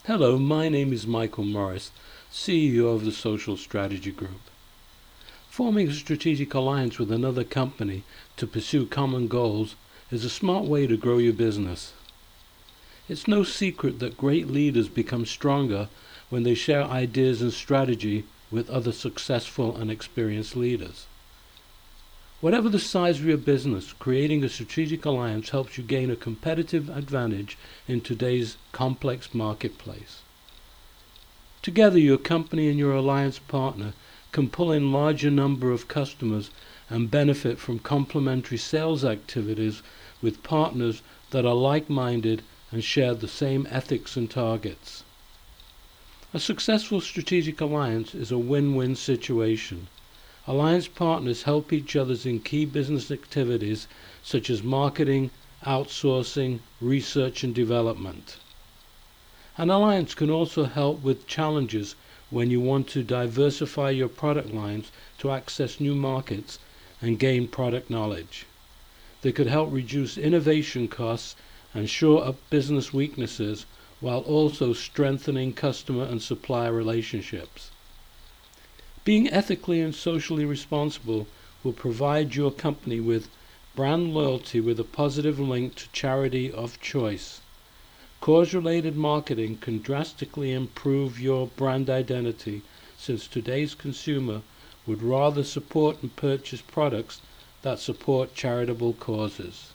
Hello, my name is Michael Morris, CEO of the Social Strategy Group. Forming a strategic alliance with another company to pursue common goals is a smart way to grow your business. It's no secret that great leaders become stronger when they share ideas and strategy with other successful and experienced leaders. Whatever the size of your business, creating a strategic alliance helps you gain a competitive advantage in today's complex marketplace. Together, your company and your alliance partner can pull in larger number of customers and benefit from complementary sales activities with partners that are like-minded and share the same ethics and targets. A successful strategic alliance is a win-win situation. Alliance partners help each other in key business activities such as marketing, outsourcing, research and development. An alliance can also help with challenges when you want to diversify your product lines to access new markets and gain product knowledge. They could help reduce innovation costs and shore up business weaknesses while also strengthening customer and supplier relationships. Being ethically and socially responsible will provide your company with brand loyalty with a positive link to charity of choice. Cause-related marketing can drastically improve your brand identity, since today's consumer would rather support and purchase products that support charitable causes.